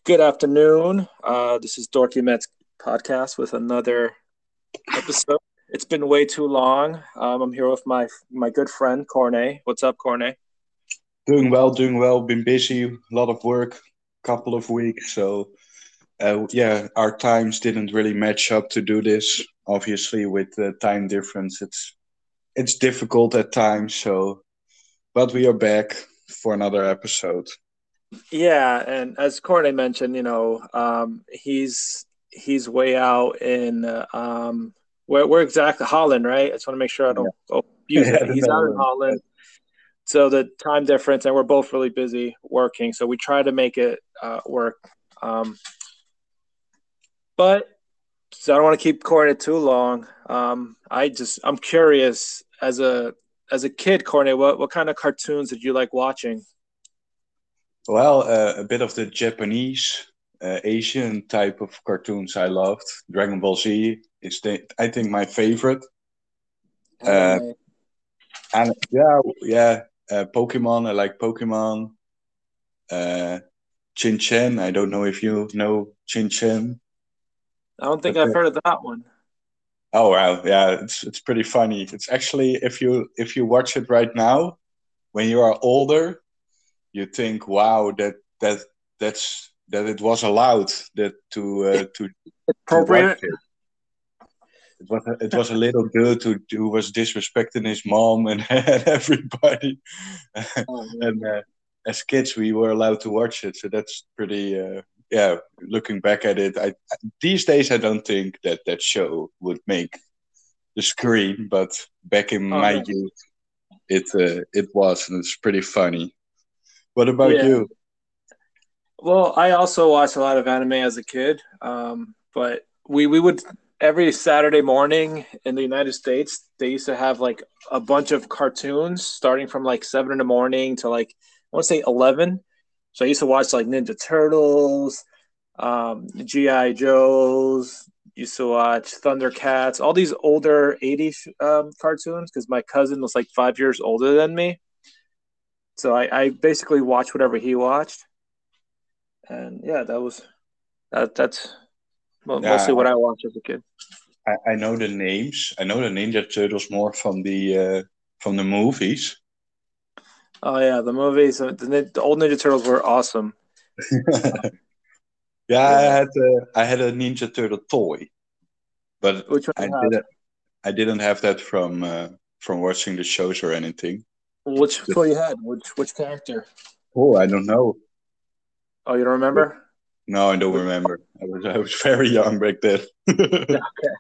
Good afternoon. This is Dorky Mets podcast with another episode. It's been way too long. I'm here with my good friend Corne. What's up, Corne? Doing well, doing well. Been busy, a lot of work, couple of weeks. So our times didn't really match up to do this. Obviously, with the time difference, it's difficult at times. But we are back for another episode. Yeah, and as Corne mentioned, he's way out in where exactly Holland, right? I just want to make sure I Yeah, don't use yeah, it. the He's out in Netherlands. Holland, so the time difference, and we're both really busy working, so we try to make it work. Um, but So I don't want to keep Cornet too long. I'm curious as a kid, Cornet, what kind of cartoons did you like watching? Well, a bit of the Japanese, Asian type of cartoons I loved. Dragon Ball Z is I think my favorite. Oh, Uh, nice. and yeah, Pokemon. I like Pokemon. Uh, Chin Chen. I don't know if you know Chin Chen. I don't think But I've heard of that one. oh wow, yeah, it's pretty funny. It's actually if you watch it right now, when you are older, you think, wow, that it was allowed that to watch Appropriate. it. It was a little dude who was disrespecting his mom and, and everybody, Oh, and man. as kids we were allowed to watch it. So that's pretty. Yeah, looking back at it, these days I don't think that show would make the screen, but back in Oh, my no. youth, it was, and it's pretty funny. What about Yeah. you? Well, I also watched a lot of anime as a kid, but we would every Saturday morning in the United States they used to have like a bunch of cartoons starting from like 7 in the morning to like I want to say 11. So I used to watch like Ninja Turtles, GI Joes. Used to watch Thundercats, all these older '80s cartoons because my cousin was like 5 years older than me. So I basically watched whatever he watched, and yeah, that's Yeah, mostly what I watched as a kid. I know the names. I know the Ninja Turtles more from the movies. Oh yeah, the movies, the old Ninja Turtles were awesome. Yeah, Yeah, I had a Ninja Turtle toy, but which one I you have? didn't I didn't have that from watching the shows or anything. Which Just, toy you had? Which character? oh, I don't know. Oh, you don't remember? No, I don't Which, remember. I was very young back then. okay.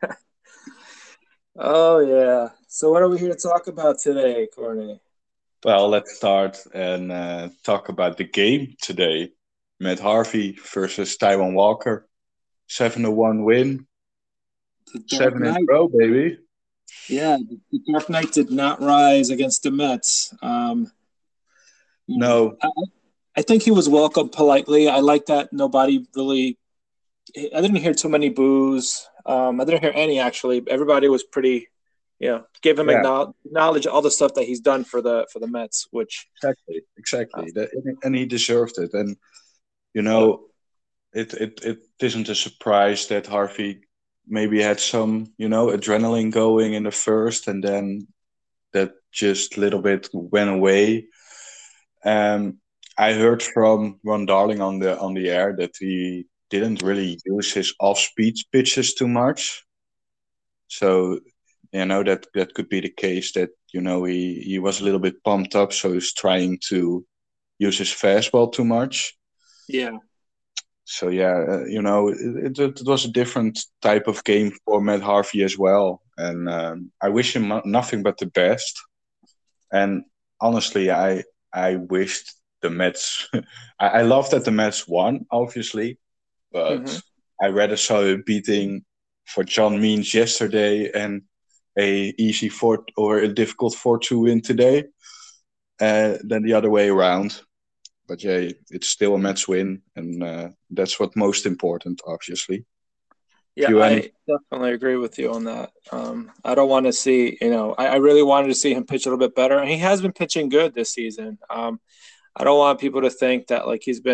Oh yeah. So what are we here to talk about today, Courtney? Well, let's start and talk about the game today. Matt Harvey versus Taiwan Walker. 7-1 win. The Dark Seven in a Knight. row, baby. Yeah, the Dark Knight did not rise against the Mets. You know, No, I think he was welcomed politely. I like that nobody really. I didn't hear too many boos. I didn't hear any actually. Everybody was pretty, give him yeah, acknowledge all the stuff that he's done for the Mets. Which, uh, exactly. And he deserved it. And, you yeah, know, it isn't a surprise that Harvey maybe had some, adrenaline going in the first, and then that just a little bit went away. Um, I heard from Ron Darling on the air that he didn't really use his off-speed pitches too much. So that could be the case that he was a little bit pumped up, so he's trying to use his fastball too much. yeah, So yeah, it was a different type of game for Matt Harvey as well, and I wish him nothing but the best. And honestly, I wished the Mets. I love that the Mets won, obviously, but hmm I rather saw a beating for John Means yesterday and a easy four or a difficult 4-2 win today, than the other way around. But yeah, it's still a Mets win, and that's what most important, obviously. If yeah. you any I definitely agree with you on that. I don't want to see, I really wanted to see him pitch a little bit better, and he has been pitching good this season. I don't want people to think that like he's been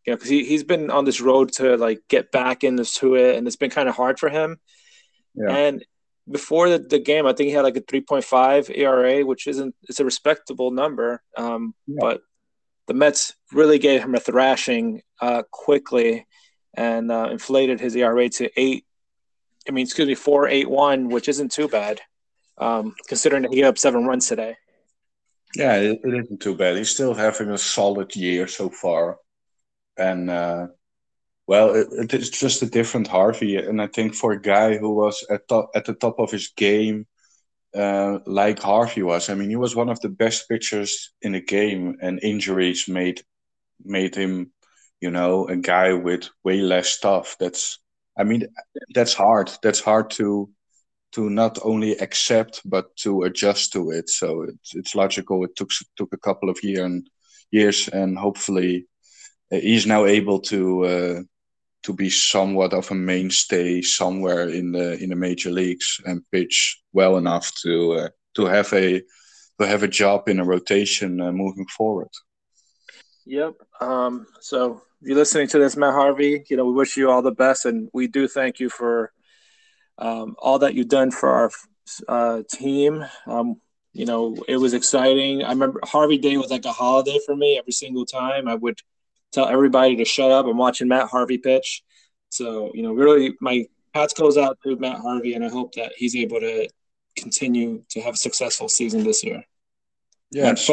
because he's been on this road to like get back into it, and it's been kind of hard for him. Yeah, And before the game, I think he had like a 3.5 ERA, which isn't it's a respectable number. yeah, But the Mets really gave him a thrashing quickly and inflated his ERA to 8. I mean, excuse me, 4.81, which isn't too bad, considering that he gave up 7 runs today. yeah. It isn't too bad. He's still having a solid year so far, and well, it's just a different Harvey. And I think for a guy who was at the top of his game, like Harvey was, I mean, he was one of the best pitchers in the game, and injuries made him, a guy with way less stuff. I mean, that's hard. That's hard to not only accept but to adjust to it. So it's logical. It took a couple of years, and hopefully he's now able to be somewhat of a mainstay somewhere in the major leagues and pitch well enough to have a job in a rotation moving forward. Yep. So if you're listening to this, Matt Harvey, we wish you all the best, and we do thank you for all that you've done for our team. It was exciting. I remember Harvey Day was like a holiday for me. Every single time I would tell everybody to shut up. I'm watching Matt Harvey pitch. So, really my hats goes out to Matt Harvey, and I hope that he's able to continue to have a successful season this year. Yes,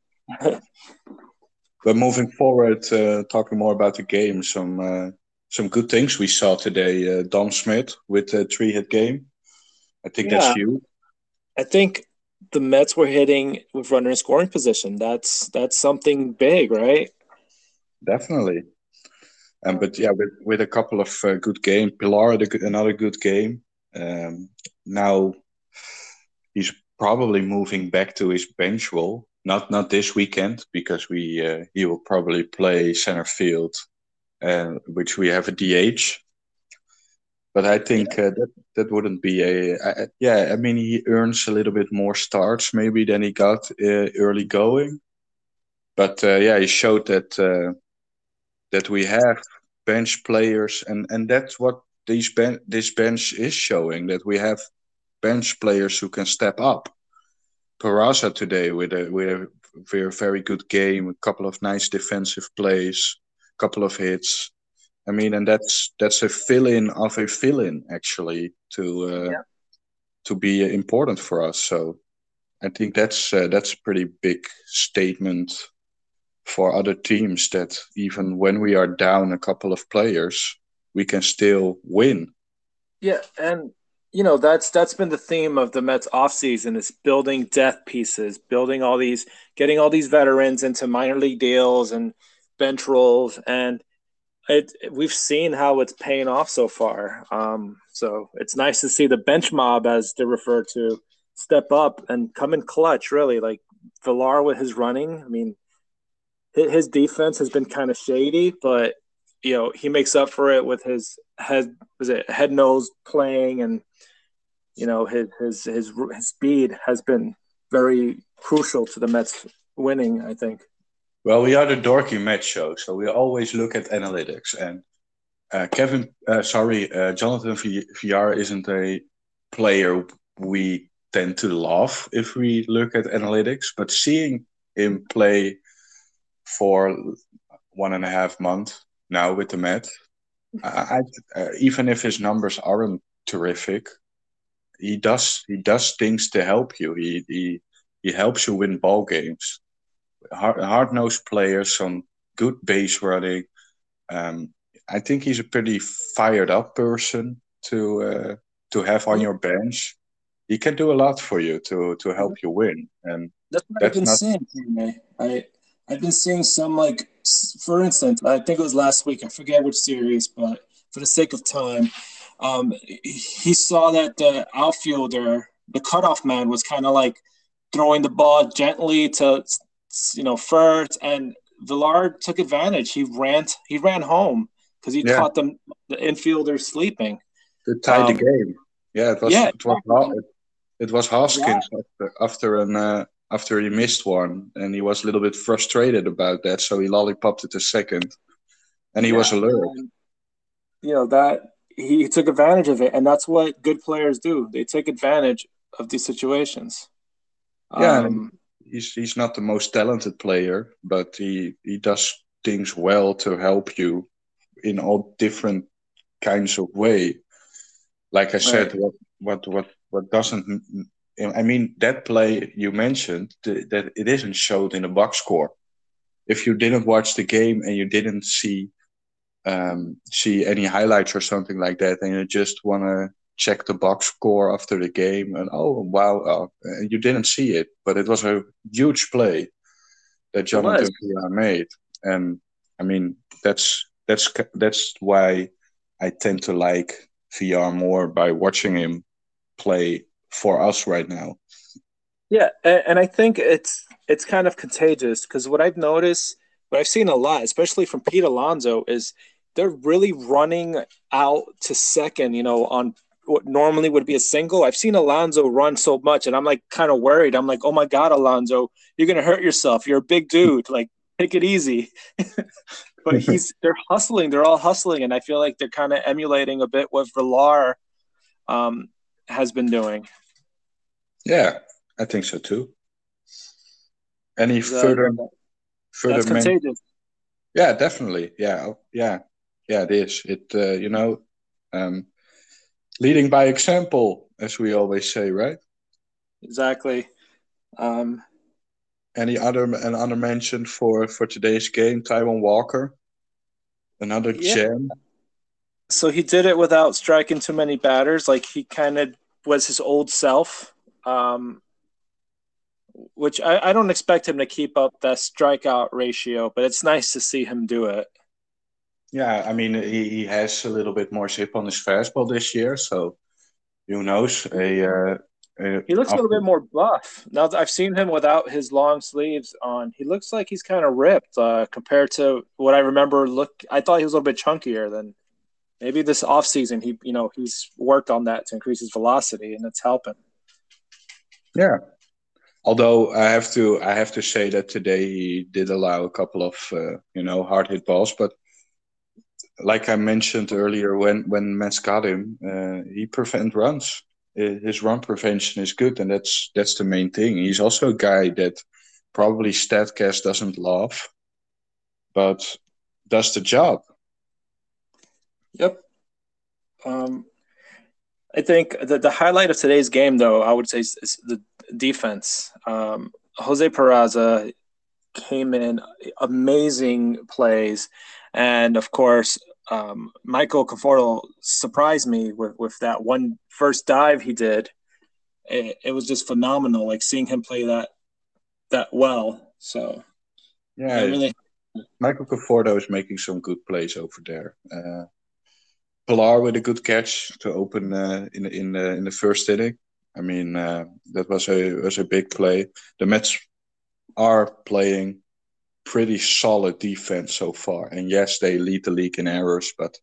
but moving forward, talking more about the game, some good things we saw today. Dom Smith with a 3-hit game. I think that's huge. I think the Mets were hitting with runner in scoring position. That's something big, right? Definitely. But yeah, with a couple of good games, Pilar had another good game. Now he's probably moving back to his bench role. Not this weekend, because he will probably play center field, which we have a DH. But I think that wouldn't be I mean, he earns a little bit more starts maybe than he got early going. But he showed that we have bench players, and that's what this bench is showing, that we have bench players who can step up. Peraza today with a very good game, a couple of nice defensive plays, a couple of hits. I mean, and that's a fill-in of a fill-in actually to be important for us. So I think that's a pretty big statement for other teams, that even when we are down a couple of players, we can still win. Yeah, and that's been the theme of the Mets offseason, is building depth pieces, getting all these veterans into minor league deals and bench roles, and we've seen how it's paying off so far. So it's nice to see the bench mob, as they're referred to, step up and come in clutch. Really, like Villar with his running. I mean, his defense has been kind of shady, but he makes up for it with his head nose playing, and his speed has been very crucial to the Mets winning, I think. Well, we are the dorky Mets show, so we always look at analytics. And Jonathan Villar isn't a player we tend to love if we look at analytics, but seeing him play for 1.5 months now with the Mets, even if his numbers aren't terrific, he does things to help you. He helps you win ball games. Hard-nosed player, some good base running. I think he's a pretty fired up person to have on your bench. He can do a lot for you to help you win, and that's what I've been seeing. I've been seeing some, like, for instance, I think it was last week. I forget which series, but for the sake of time, he saw that the outfielder, the cutoff man, was kind of like throwing the ball gently to first, and Villar took advantage. He ran home because he caught the infielder sleeping. To tie the game. Yeah, it was Hoskins after he missed one, and he was a little bit frustrated about that, so he lollipopped it a second. and he was Yeah, alert. and that he took advantage of it, and that's what good players do. They take advantage of these situations. Yeah, and Um, he's not the most talented player, but he does things well to help you in all different kinds of way. Like I said, right. what doesn't I mean that play you mentioned that it isn't showed in the box score. If you didn't watch the game and you didn't see any highlights or something like that, and you just want to check the box score after the game, and oh wow, you didn't see it, but it was a huge play that It was. Jonathan Villa made, and I mean that's why I tend to like VR more by watching him play for us right now. Yeah, and I think it's kind of contagious because what I've seen a lot, especially from Pete Alonso, is they're really running out to second, on what normally would be a single. I've seen Alonso run so much, and I'm like kind of worried. I'm like, oh my God, Alonso, you're gonna hurt yourself. You're a big dude. Like, take it easy. But they're hustling. They're all hustling, and I feel like they're kind of emulating a bit what Villar um, has been doing. Yeah, I think so too. Any Yeah, further that's men? contagious. Yeah, definitely. Yeah, yeah. It is. Um, leading by example, as we always say, right? Exactly. Um, Any other mention for today's game? Taiwan Walker, another yeah. gem. So he did it without striking too many batters. Like he kind of was his old self, um, which I don't expect him to keep up that strikeout ratio, but it's nice to see him do it. Yeah, I mean he has a little bit more zip on his fastball this year, so who knows? He looks a little After, bit more buff now that I've seen him without his long sleeves on. He looks like he's kind of ripped compared to what I remember. I thought he was a little bit chunkier than maybe this offseason. He's worked on that to increase his velocity, and it's helping. yeah. Although I have to say that today he did allow a couple of hard hit balls, but like I mentioned earlier, when Mets got him, he prevent runs. His run prevention is good, and that's the main thing. He's also a guy that probably Statcast doesn't love, but does the job. Yep. Um, I think the highlight of today's game, though, I would say is the defense. Jose Peraza came in amazing plays, and of course, Michael Conforto surprised me with that one first dive he did. It was just phenomenal, like seeing him play that well. So I Yeah, really, Michael Conforto is making some good plays over there. Pilar with a good catch to open in the first inning. I mean, that was a big play. The Mets are playing pretty solid defense so far, and yes, they lead the league in errors, but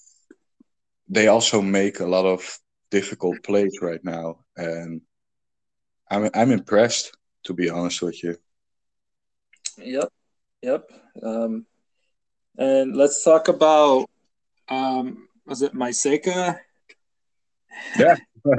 they also make a lot of difficult plays right now, and I'm impressed, to be honest with you. yep, yep. Um, and let's talk about was it Maiseka? Yeah,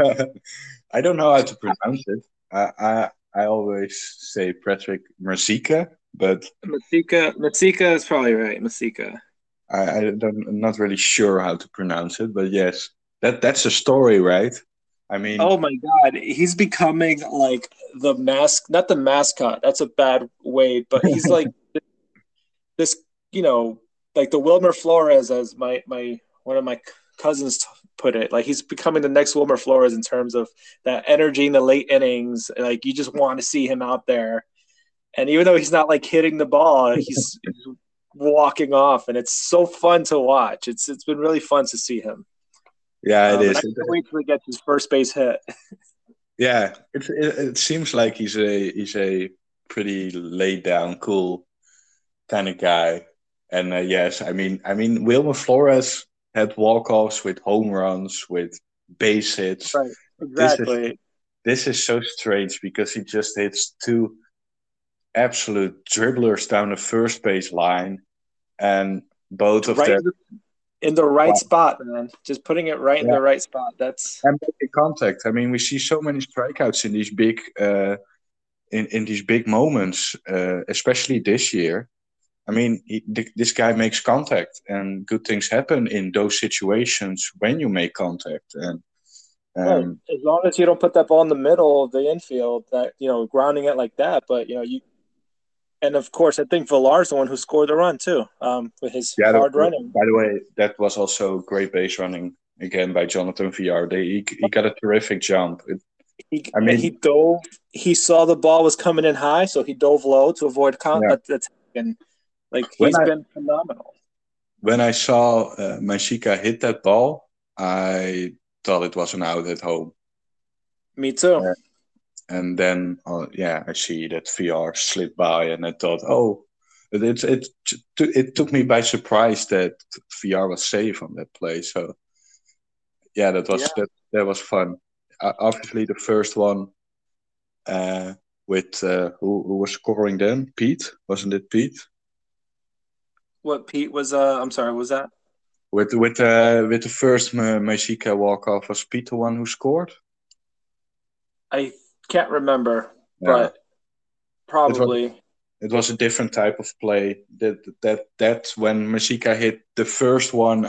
I don't know how to pronounce it. I always say Patrick Merzika, but Masika is probably right. Masika. I'm not really sure how to pronounce it. But yes, that's a story, right? I mean, Oh my God, he's becoming like not the mascot. That's a bad way, but he's like this, you know, like the Wilmer Flores, as my one of my cousins put it. Like he's becoming the next Wilmer Flores in terms of that energy in the late innings. Like you just want to see him out there, and even though he's not like hitting the ball, he's walking off, and it's so fun to watch. It's been really fun to see him. yeah, it And I is. can't wait till he gets his first base hit. Yeah, it seems like he's a pretty laid down, cool kind of guy. And yes, I mean, Wilmer Flores had walk offs with home runs, with base hits. Right. This is Exactly. this is so strange because he just hits two absolute dribblers down the first base line, and both of right them. in the right spot, man. Just putting it right in Yeah, the right spot. That's and making contact. I mean, we see so many strikeouts in these big in these big moments, especially this year. I mean, this guy makes contact, and good things happen in those situations when you make contact. And right. As long as you don't put that ball in the middle of the infield, that grounding it like that. But you and of course, I think Villar's the one who scored the run too, with his yeah, hard running. by the way, that was also great base running again by Jonathan Villar. He got a terrific jump. He I he mean, dove. He saw the ball was coming in high, so he dove low to avoid yeah. that's and like When he's I been phenomenal. when I saw Mashika hit that ball, I thought it was an out at home. Me too. Uh, and then, yeah, I see that VR slid by, and I thought, oh, it took me by surprise that VR was safe on that play. So yeah, Yeah. that was fun. Obviously, the first one uh, with who was scoring then? Pete, wasn't it Pete? What Pete was? I'm sorry. Was that? With the first Mexica walk off, was Pete the one who scored? I can't remember, Yeah, but it was probably. it was a different type of play. That's when Mexica hit the first one.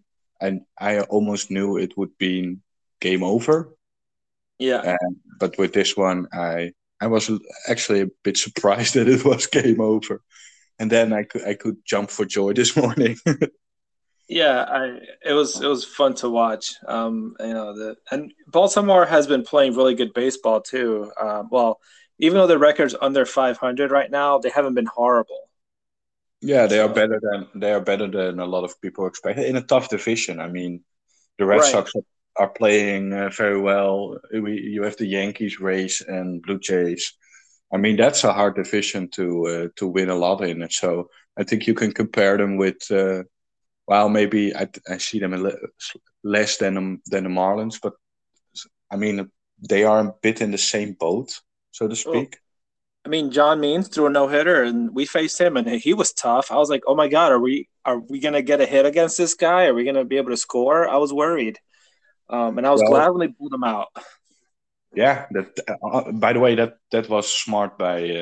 I almost knew it would be game over. Yeah. But with this one, I was actually a bit surprised that it was game over. And then I could jump for joy this morning. Yeah, it was fun to watch. And Baltimore has been playing really good baseball too. Well, even though the record's under 500 right now, they haven't been horrible. Yeah, So they are better than a lot of people expect in a tough division. I mean, the Red right. Sox are playing very well. You have the Yankees, Rays, and Blue Jays. I mean, that's a hard division to win a lot in. And so I think you can compare them with. Well, maybe I see them less than the Marlins, but I mean they are a bit in the same boat, so to Well, speak. I mean, John Means threw a no hitter, and we faced him, and he was tough. I was like, oh my god, are we gonna get a hit against this guy? Are we gonna be able to score? I was worried, and I was Well, glad when they pulled him out. yeah. That by the way, that was smart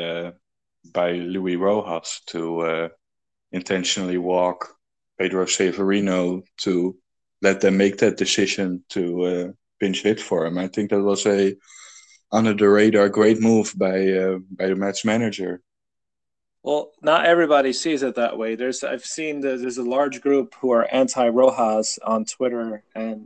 by Louis Rojas to intentionally walk Pedro Severino to let them make that decision to pinch hit for him. I think that was a under the radar great move by the Mets manager. Well, not everybody sees it that way. I've seen there's a large group who are anti Rojas on Twitter and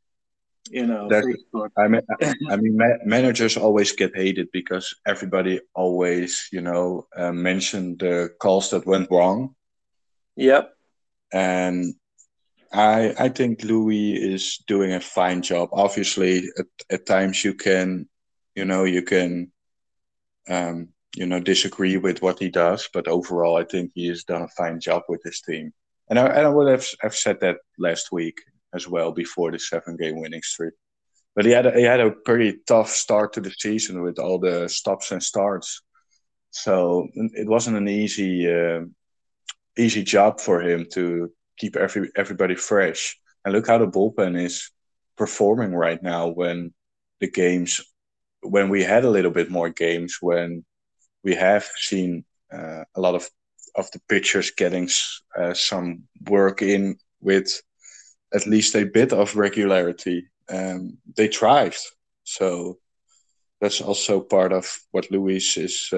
That Facebook. managers always get hated because everybody always, mention the calls that went wrong. Yep. And I think Louis is doing a fine job. Obviously, at times you can disagree with what he does, but overall, I think he has done a fine job with his team. And I would have said that last week as well before the 7-game winning streak. But he had a pretty tough start to the season with all the stops and starts. So it wasn't an easy job for him to keep everybody fresh. And look how the bullpen is performing right now when we had a little bit more games, when we have seen a lot of the pitchers getting some work in with at least a bit of regularity. They thrived. So that's also part of what Luis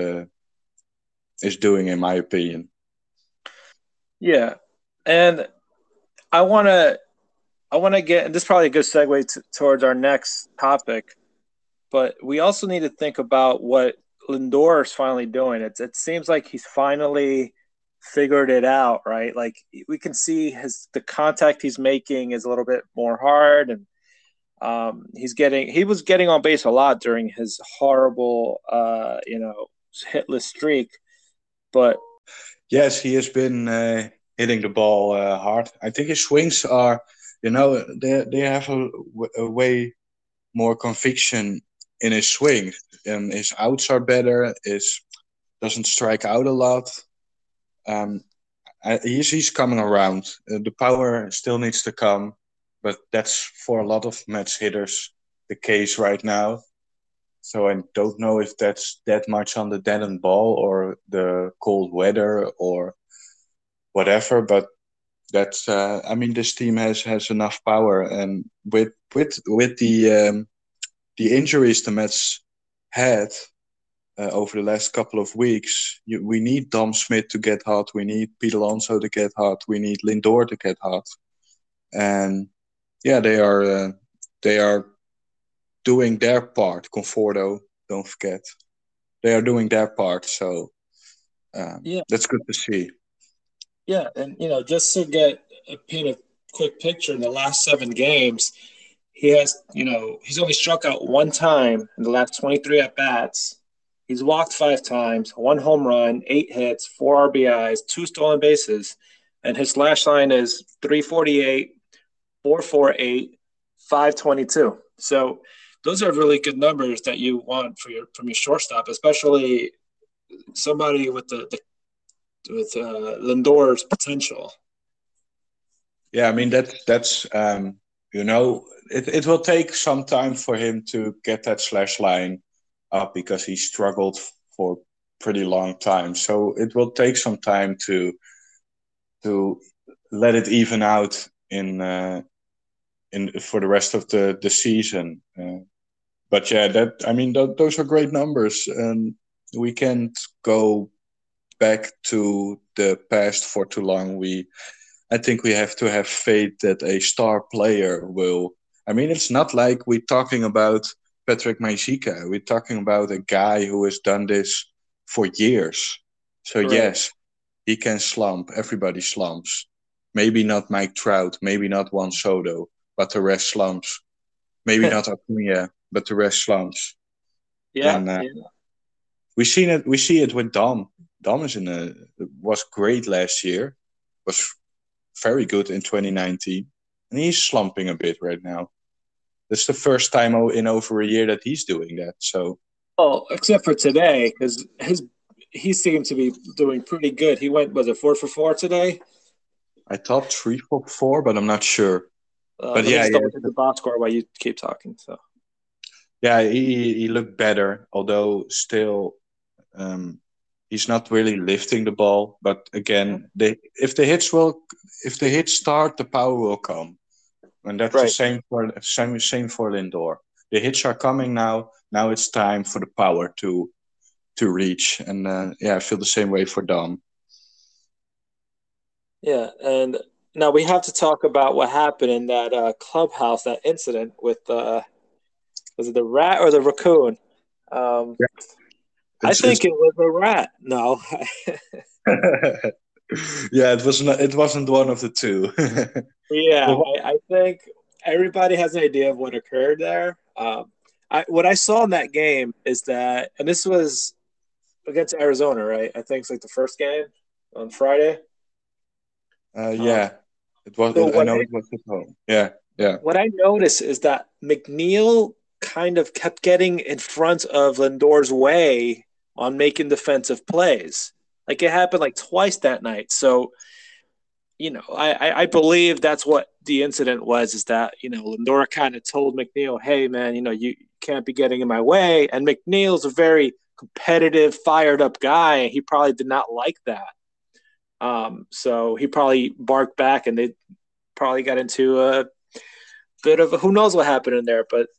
is doing, in my opinion. Yeah. And I want to get, and this is probably a good segue towards our next topic, but we also need to think about what Lindor is finally doing. It seems like he's finally figured it out, right? Like we can see the contact he's making is a little bit more hard, and he was getting on base a lot during his horrible, hitless streak. But Yes, he has been hitting the ball hard. I think his swings are, they have a way more conviction in his swing, and his outs are better. His doesn't strike out a lot. Um, he's coming around. The power still needs to come, but that's for a lot of match hitters the case right now. So I don't know if that's that much on the dead end ball or the cold weather or whatever. But that's I mean, this team has enough power, and with the injuries the Mets had over the last couple of weeks, we need Dom Smith to get hot. We need Pete Alonso to get hot. We need Lindor to get hot. And yeah, they are doing their part. Conforto, don't forget, they are doing their part. So Yeah, that's good to see. yeah, and just to paint a quick picture, in the last 7 games, he has, he's only struck out one time in the last 23 at bats. He's walked 5 times, 1 home run, 8 hits, 4 RBIs, 2 stolen bases, and his slash line is 348, 448, 522. So those are really good numbers that you want from your shortstop, especially somebody with Lindor's potential. Yeah, I mean that's it will take some time for him to get that slash line up because he struggled for pretty long time. So it will take some time to let it even out in for the rest of the season. But yeah, those are great numbers, and we can't go back to the past for too long. I think we have to have faith that a star player will. I mean, it's not like we're talking about Patrick Maisica. We're talking about a guy who has done this for years. So Right. yes, he can slump. Everybody slumps. Maybe not Mike Trout. Maybe not Juan Soto, but the rest slumps. Maybe not Acuna, but the rest slumps. Yeah, And yeah. we see it with Dom. Dom was great last year. Was very good in 2019, and he's slumping a bit right now. This is the first time in over a year that he's doing that. So, Oh, except for today, because he seemed to be doing pretty good. He was it 4 for 4 today? I thought 3 for 4, but I'm not sure. But Let me yeah, just yeah, double check the box score while you keep talking. So yeah, he looked better, although still he's not really lifting the ball. But again, if the hits start, the power will come. And that's the right. same for Lindor. The hits are coming now. Now it's time for the power to reach. And yeah, I feel the same way for Dom. Yeah, and now we have to talk about what happened in that clubhouse, that incident with was it the rat or the raccoon? Um, I It's think it was a rat. No. yeah, it was not. It wasn't one of the two. Yeah, Well, I think everybody has an idea of what occurred there. What I saw in that game is that, and this was against Arizona, right? I think it's like the first game on Friday. Um, yeah, it was. so I know it was at home. Yeah, yeah. what I noticed is that McNeil kind of kept getting in front of Lindor's way on making defensive plays. Like it happened like twice that night. So I believe that's what the incident was, is that, Lindor kind of told McNeil, hey, man, you can't be getting in my way. And McNeil's a very competitive, fired up guy. He probably did not like that. So he probably barked back and they probably got into a bit of who knows what happened in there. But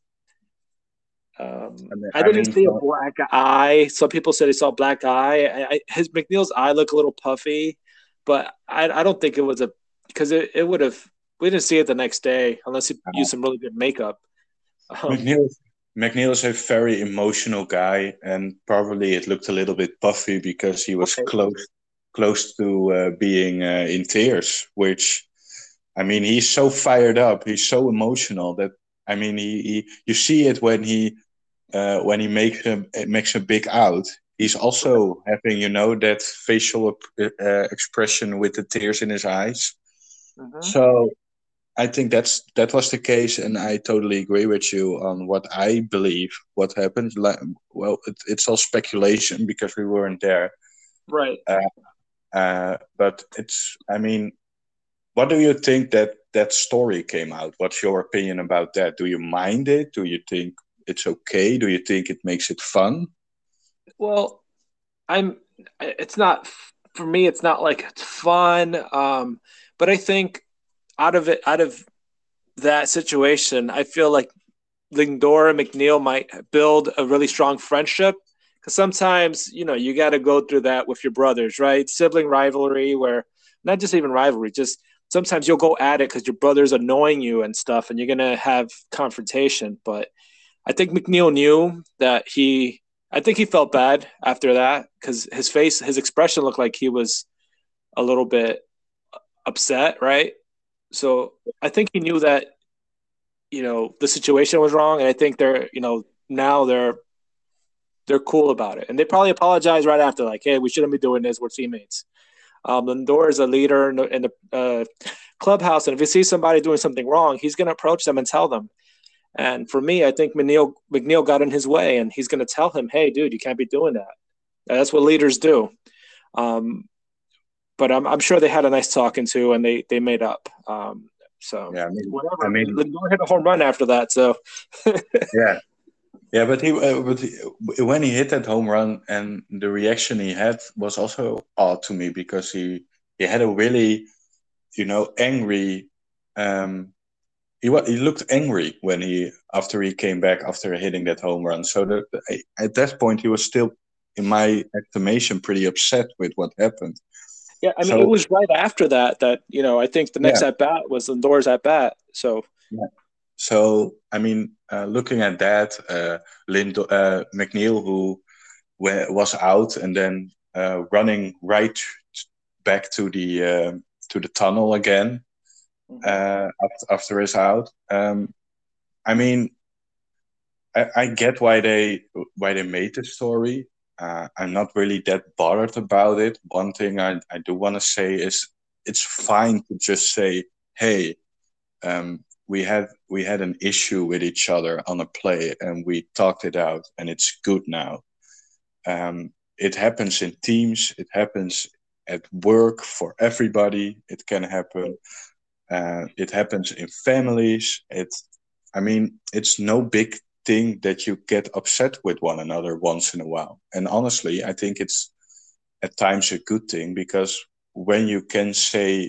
I I didn't mean, see a black eye. Some people said he saw a black eye. His McNeil's eye looked a little puffy, but I don't think it was because it would have. We didn't see it the next day unless he used some really good makeup. McNeil. McNeil is a very emotional guy, and probably it looked a little bit puffy because he was Right. close to being in tears. Which, I mean, he's so fired up, he's so emotional that I mean, you see it when he makes a big out. He's also having that facial expression with the tears in his eyes. Mm-hmm. So I think that was the case, and I totally agree with you on what I believe what happened. Like, well, it's all speculation because we weren't there. Right. Uh, But it's, I mean, what do you think that that story came out? What's your opinion about that? Do you mind it? Do you think it's okay? Do you think it makes it fun? Well, I'm. It's not for me. It's not like it's fun. But I think out of that situation, I feel like Lindor and McNeil might build a really strong friendship. Because sometimes, you got to go through that with your brothers, right? Sibling rivalry, where not just even rivalry, just sometimes you'll go at it because your brother's annoying you and stuff, and you're going to have confrontation. But I think McNeil knew that I think he felt bad after that because his expression looked like he was a little bit upset, right? So I think he knew that the situation was wrong, and I think now they're cool about it, and they probably apologize right after, like, hey, we shouldn't be doing this. We're teammates. Lindor is a leader in the clubhouse, and if he sees somebody doing something wrong, he's going to approach them and tell them. And for me, I think McNeil got in his way, and he's going to tell him, hey, dude, you can't be doing that. That's what leaders do. Um, but I'm sure they had a nice talking to, and they made up. So Yeah, I whatever. mean, Lindor hit a home run after that. So yeah, yeah, when he hit that home run and the reaction he had was also odd to me because he had a really, angry. Um, he looked angry when after he came back after hitting that home run. So that at that point he was still, in my estimation, pretty upset with what happened. yeah, I mean, it So was right after that I think the next yeah, at bat was Lindor's at bat. So yeah. So I mean, looking at that, McNeil, who was out and then running right back to the tunnel again after his out. I mean, I get why they made the story. I'm not really that bothered about it. One thing I do want to say is it's fine to just say, "Hey, we had an issue with each other on a play, and we talked it out, and it's good now." It happens in teams. It happens at work for everybody. It can happen. It happens in families. I mean, it's no big thing that you get upset with one another once in a while. And honestly, I think it's at times a good thing because when you can say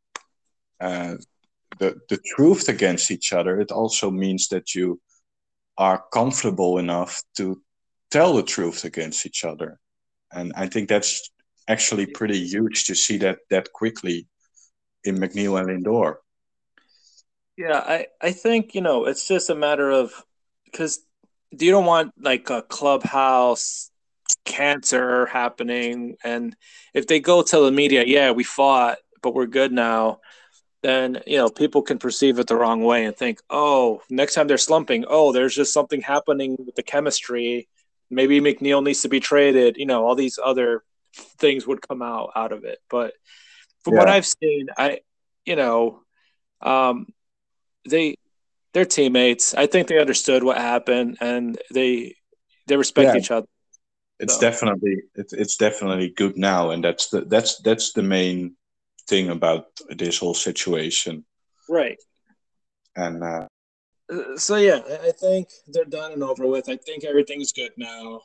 uh, the truth against each other, it also means that you are comfortable enough to tell the truth against each other. And I think that's actually pretty huge to see that quickly in McNeil and Lindor. yeah, I think it's just a matter of because you don't want like a clubhouse cancer happening, and if they go tell the media, yeah, we fought, but we're good now, then people can perceive it the wrong way and think, oh, next time they're slumping, oh, there's just something happening with the chemistry. Maybe McNeil needs to be traded. All these other things would come out of it. But from what Yeah, I've seen, you know, um, they they're teammates. I think they understood what happened, and they respect yeah. each other. It's So definitely it's definitely good now, and that's the main thing about this whole situation. right. And So yeah, I think they're done and over with. I think everything's good now.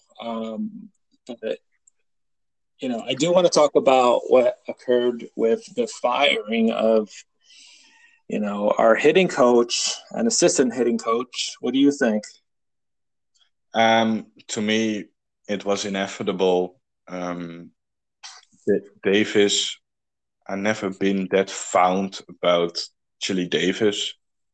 But I do want to talk about what occurred with the firing of our hitting coach and assistant hitting coach. What do you think? to me, it was inevitable. Davis, I never been that fond about Chili Davis.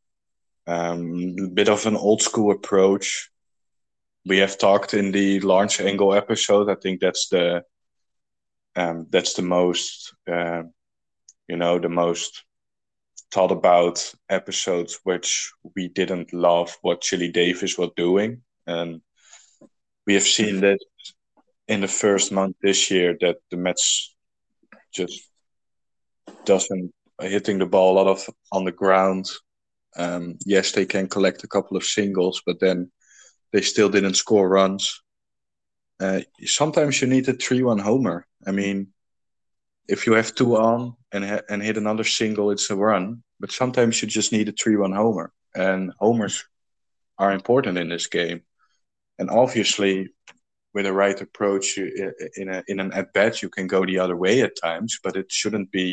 A bit of an old school approach. We have talked in the launch angle episode. I think that's the most the most thought about episodes which we didn't love what Chili Davis was doing, and we have seen that in the first month this year that the Mets just doesn't hitting the ball a lot of on the ground. Yes, they can collect a couple of singles, but then they still didn't score runs. Sometimes you need a 3-1 homer. I mean, if you have two on and hit another single, it's a run. But sometimes you just need a 3-1 homer, and homers are important in this game. And obviously, with a right approach, in an at bat, you can go the other way at times, but it shouldn't be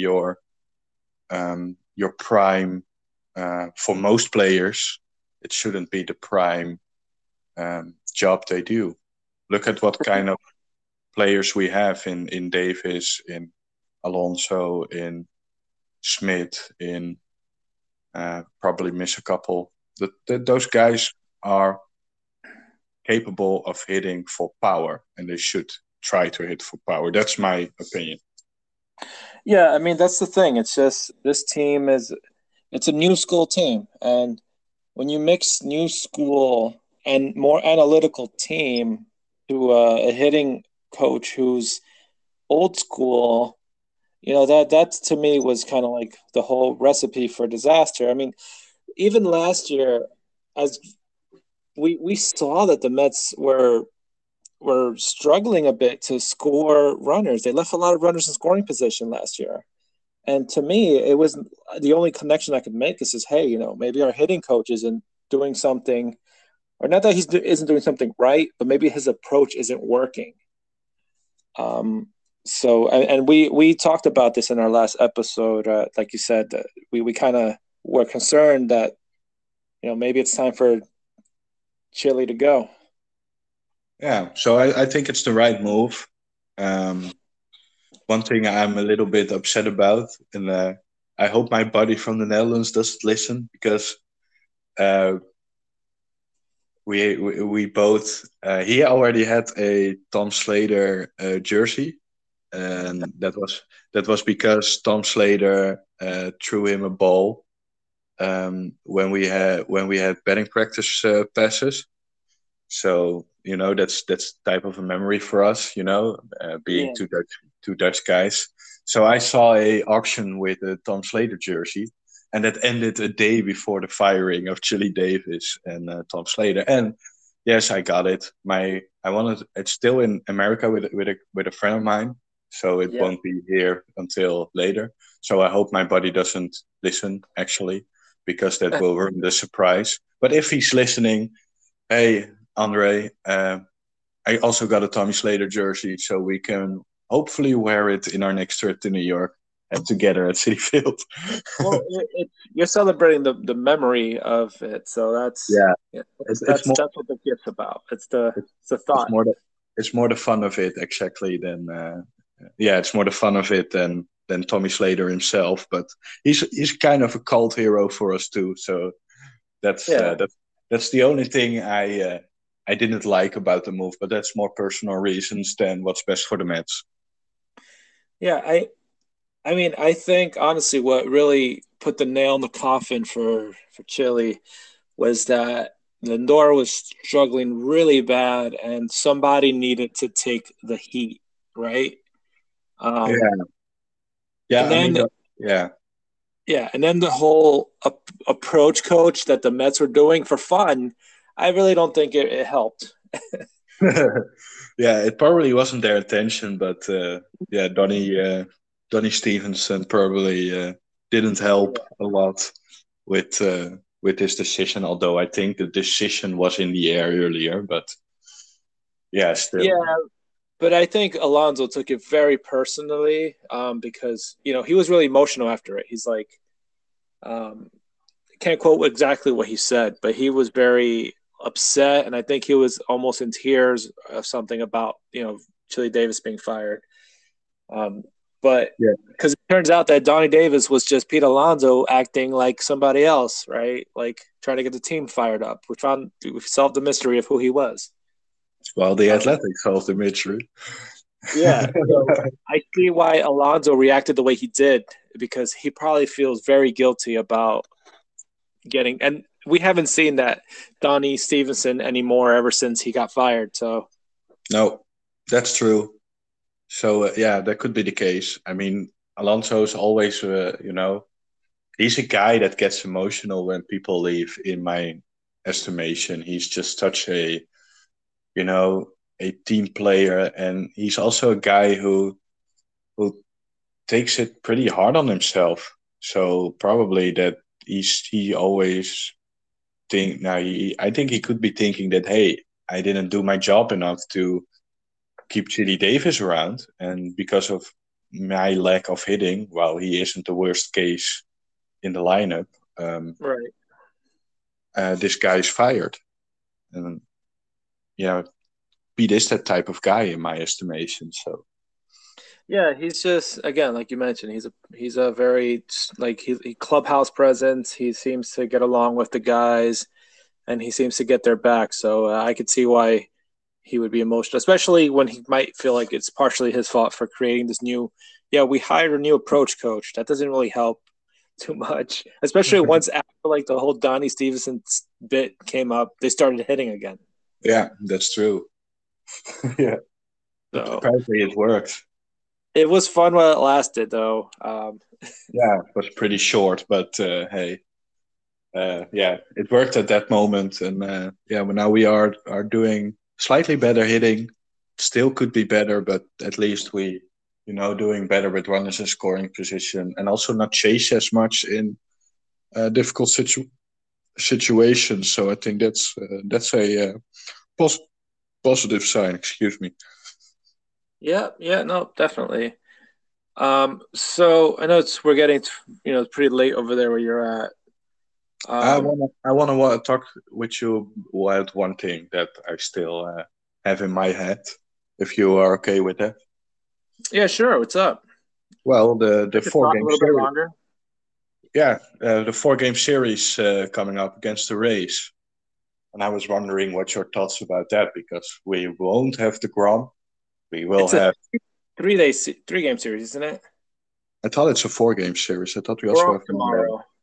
your prime. For most players, it shouldn't be the prime job they do. Look at what kind of players we have in Davis, in Alonso, in Smith, in probably miss a couple. Those guys are capable of hitting for power, and they should try to hit for power. That's my opinion. Yeah, I mean that's the thing. It's just this team it's a new school team, and when you mix new school and more analytical team to a hitting coach who's old school, that to me was kind of like the whole recipe for disaster. I mean, even last year, as we saw that the Mets were struggling a bit to score runners. They left a lot of runners in scoring position last year. And to me, it was the only connection I could make is, hey, maybe our hitting coach isn't doing something, or not that isn't doing something right, but maybe his approach isn't working. So, and we talked about this in our last episode. Like you said, we kind of were concerned that maybe it's time for Chile to go. Yeah, so I think it's the right move. One thing I'm a little bit upset about, and I hope my buddy from the Netherlands doesn't listen, because uh, we both he already had a Tom Slater jersey, and that was because Tom Slater threw him a ball when we had batting practice passes. So that's type of a memory for us, being Yeah. two Dutch guys. So I saw a auction with a Tom Slater jersey, and that ended a day before the firing of Chili Davis and Tom Slater. And yes, I got it. I wanted it's still in America with a friend of mine, so it Yeah. won't be here until later. So I hope my buddy doesn't listen, actually, because that will ruin the surprise. But if he's listening, hey, Andre, I also got a Tommy Slater jersey, so we can hopefully wear it in our next trip to New York and together at Citi Field. Well, you're celebrating the memory of it, so Yeah, yeah, it's more that's what the gift's about. It's the it's thought. more the fun of it, exactly, than yeah, it's more the fun of it than Tommy Slater himself. But he's kind of a cult hero for us too. So that's Yeah, that's the only thing I didn't like about the move. But that's more personal reasons than what's best for the Mets. yeah. I mean, I think honestly, what really put the nail in the coffin for Chile was that Lindor was struggling really bad, and somebody needed to take the heat, right? Um, Yeah, yeah. and I mean, then yeah. Yeah, and then the whole approach coach that the Mets were doing for fun, I really don't think it helped. Yeah, it probably wasn't their intention, but yeah, Donnie Stevenson probably didn't help Yeah. a lot with this decision. Although I think the decision was in the air earlier, but yeah, still. Yeah, but I think Alonso took it very personally because he was really emotional after it. He's like, um, can't quote exactly what he said, but he was very upset, and I think he was almost in tears of something about Chili Davis being fired. Um, but Yeah, because it turns out that Donnie Davis was just Pete Alonso acting like somebody else, right? Like trying to get the team fired up. We solved the mystery of who he was. well, the Um, Athletics solved the mystery. yeah, so I see why Alonso reacted the way he did because he probably feels very guilty about getting. And we haven't seen that Donnie Stevenson anymore ever since he got fired. So No, that's true. So yeah, that could be the case. I mean, Alonso's always, he's a guy that gets emotional when people leave. In my estimation, he's just such you know, a team player, and he's also a guy who takes it pretty hard on himself. So probably that he always I think he could be thinking that, hey, I didn't do my job enough to keep Chili Davis around, and because of my lack of hitting, while he isn't the worst case in the lineup, Right. this guy's fired. And yeah, Pete is that type of guy in my estimation. So Yeah, he's just again, like you mentioned, he's a very like he clubhouse presence. He seems to get along with the guys, and he seems to get their back. So I could see why he would be emotional, especially when he might feel like it's partially his fault for creating this new. Yeah, we hired a new approach coach. That doesn't really help too much, especially once after like the whole Donnie Stevenson bit came up, they started hitting again. yeah, that's true. Yeah, So apparently it worked. it was fun while it lasted, though. Yeah, it was pretty short, but hey, yeah, it worked at that moment, and yeah, well, now we are doing slightly better hitting. Still could be better, but at least we, doing better with runners in scoring position, and also not chase as much in difficult situations. So I think that's a pos- positive sign. Excuse me. Yeah, yeah, no, definitely. So I know we're getting pretty late over there where you're at. I wanna talk with you about one thing that I still have in my head. If you are okay with that. Yeah, sure. What's up? Well, the I could four talk a game little bit series. longer. Yeah, the 4 game series coming up against the Rays, and I was wondering what your thoughts about that, because we won't have the Grom. We will It's a have. 3 day, 3 game series, isn't it? I thought it's a 4 game series. I thought we We're also off have Monday. tomorrow.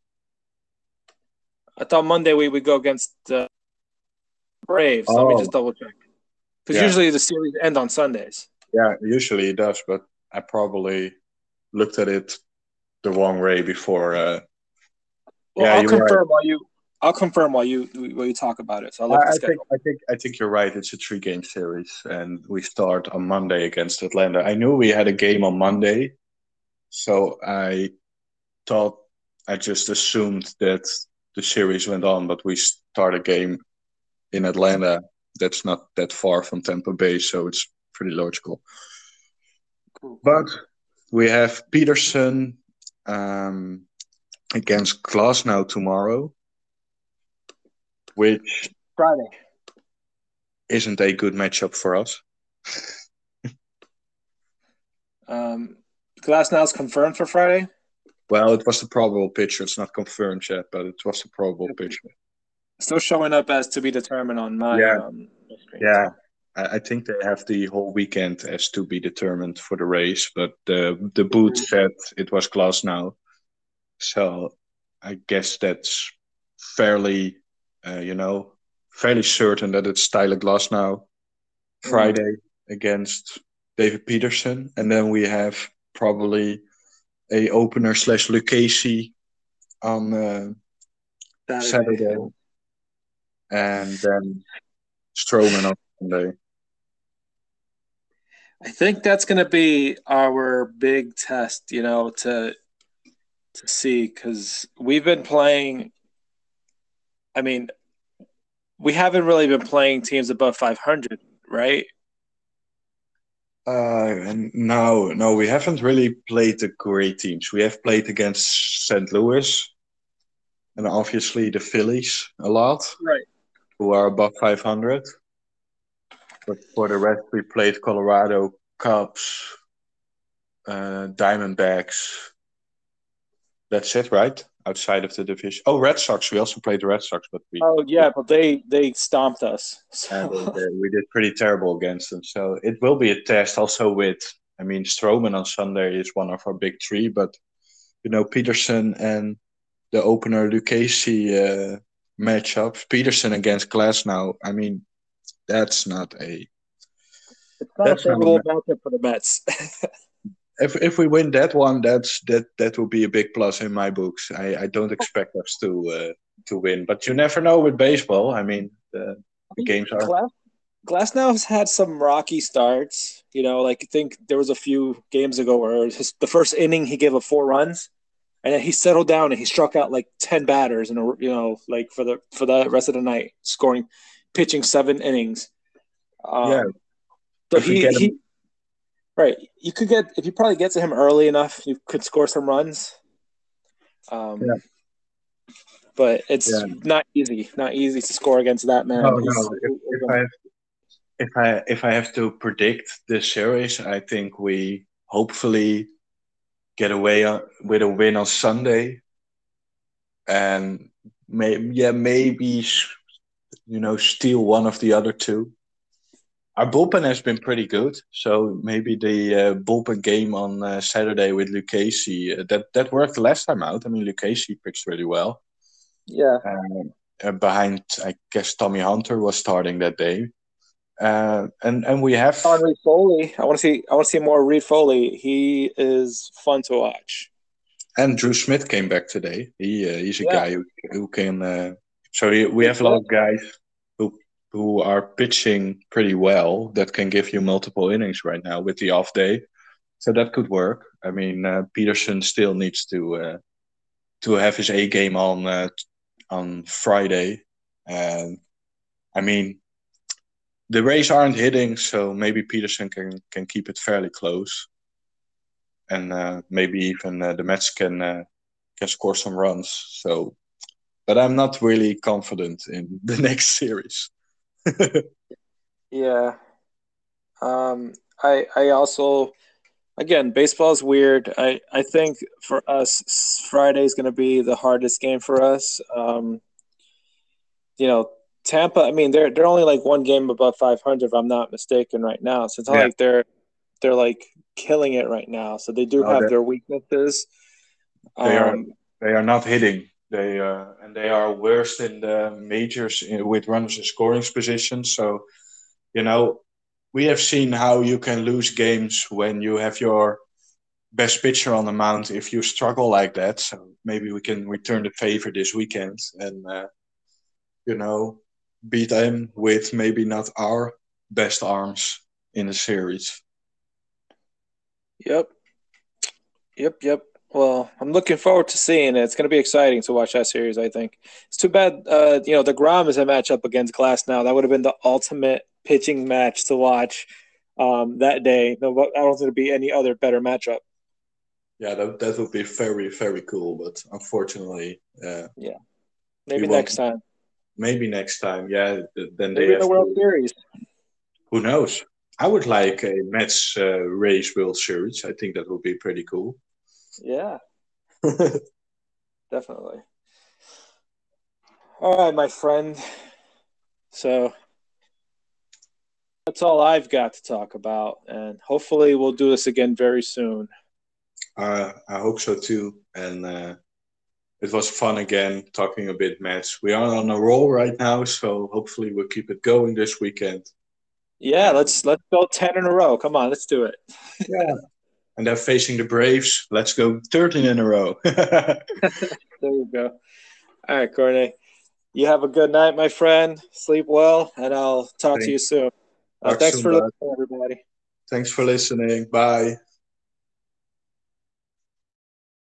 I thought Monday we would go against the Braves. Let me just Oh, double check. Because yeah, usually the series end on Sundays. yeah. Usually it does, but I probably looked at it the wrong way before. Well, Yeah, I'll you're right. confirm while you talk about it. So I'll I, look at the I think schedule. I think I think you're right. It's a 3 game series, and we start on Monday against Atlanta. I knew we had a game on Monday, so I thought I just assumed that the series went on, but we start a game in Atlanta that's not that far from Tampa Bay, so it's pretty logical. Cool, But cool. we have Peterson um, against Glasnow tomorrow, which Friday. isn't a good matchup for us. Glass confirmed for Friday. Well, it was the probable pitcher. It's not confirmed yet, but it was the probable pitcher. Still showing up as to be determined on my Yeah, screen. yeah. I think they have the whole weekend as to be determined for the race, but the boot said it was Glasnow. So I guess that's fairly, fairly certain that it's Tyler Glasnow Mm. Friday against David Peterson, and then we have probably a opener slash Lucchesi on Saturday. Saturday, and then Stroman on Sunday. I think that's going to be our big test, to see because we've been playing. I mean, we haven't really been playing teams above 500, right? And no, we haven't really played the great teams. We have played against St. Louis and obviously the Phillies a lot, Right. who are above 500. But for the rest, we played Colorado, Cubs, Diamondbacks. That's it, right? Outside of the division. Oh, Red Sox. We also played the Red Sox, but Oh yeah, but they stomped us. So we did pretty terrible against them. So it will be a test also with, I mean, Stroman on Sunday is one of our big three, but, Peterson and the opener Lucchesi matchup. Peterson against Glasnow. I mean, that's not a it's not a that's not a favorable matchup for the Mets. if we win that one, that will be a big plus in my books. I don't expect us to win, but you never know with baseball. I mean, the games are. Glasnow's had some rocky starts. Like I think there was a few games ago where the first inning he gave up 4 runs, and then he settled down and he struck out like 10 batters, and like for the rest of the night, pitching 7 innings. Yeah, So if we get him, he right. You could get if you probably get to him early enough, you could score some runs. yeah, Um, but it's yeah. not easy to score against that No, man. no. If I have to predict this series, I think we hopefully get away with a win on Sunday, and maybe steal one of the other two. Our bullpen has been pretty good, so maybe the bullpen game on Saturday with Lucchesi that worked the last time out. I mean, Lucchesi pitched really well. Yeah. Behind, I guess Tommy Hunter was starting that day, and we have On Reed Foley, I want to see more Reed Foley. He is fun to watch. and Drew Smith came back today. He's a Yeah, guy who can. We he's have a lot good. of guys who are pitching pretty well that can give you multiple innings right now with the off day. So that could work. I mean, Peterson still needs to have his A game on Friday, and I mean the Rays aren't hitting, so maybe Peterson can keep it fairly close, and maybe even the Mets can score some runs. So, but I'm not really confident in the next series. Yeah. I also again, baseball is weird. I think for us, Friday is going to be the hardest game for us. You know, Tampa. I mean, they're only like one game above 500, if I'm not mistaken, right now. So it's not Yeah, like they're like killing it right now. So they do no, have their weaknesses. they are Um, they are not hitting. They are worst in the majors with runners in scoring position. So you know we have seen how you can lose games when you have your best pitcher on the mound if you struggle like that. So maybe we can return the favor this weekend and you know beat them with maybe not our best arms in the series. yep, yep. Well, I'm looking forward to seeing it. It's going to be exciting to watch that series. I think it's too bad. The Grom is a matchup against Glass now. That would have been the ultimate pitching match to watch that day. No, I don't think there'd be any other better matchup. Yeah, that would be very very cool, but unfortunately, Yeah, we maybe won't. next time. Maybe next time, yeah. Then they Maybe in the have World to. Series. Who knows? I would like a Mets Rays World Series. I think that would be pretty cool. Yeah, definitely. All right, my friend. So that's all I've got to talk about, and hopefully we'll do this again very soon. I hope so too. And it was fun again talking a bit Mets. We are on a roll right now, so hopefully we'll keep it going this weekend. Yeah, And let's go 10 in a row. Come on, let's do it. yeah, and then facing the Braves, let's go 13 in a row. There you go. All right, Courtney. You have a good night, my friend. Sleep well, and I'll talk to Thanks. you soon. Talk Thanks soon, for bud. listening, everybody. Thanks for listening. Bye.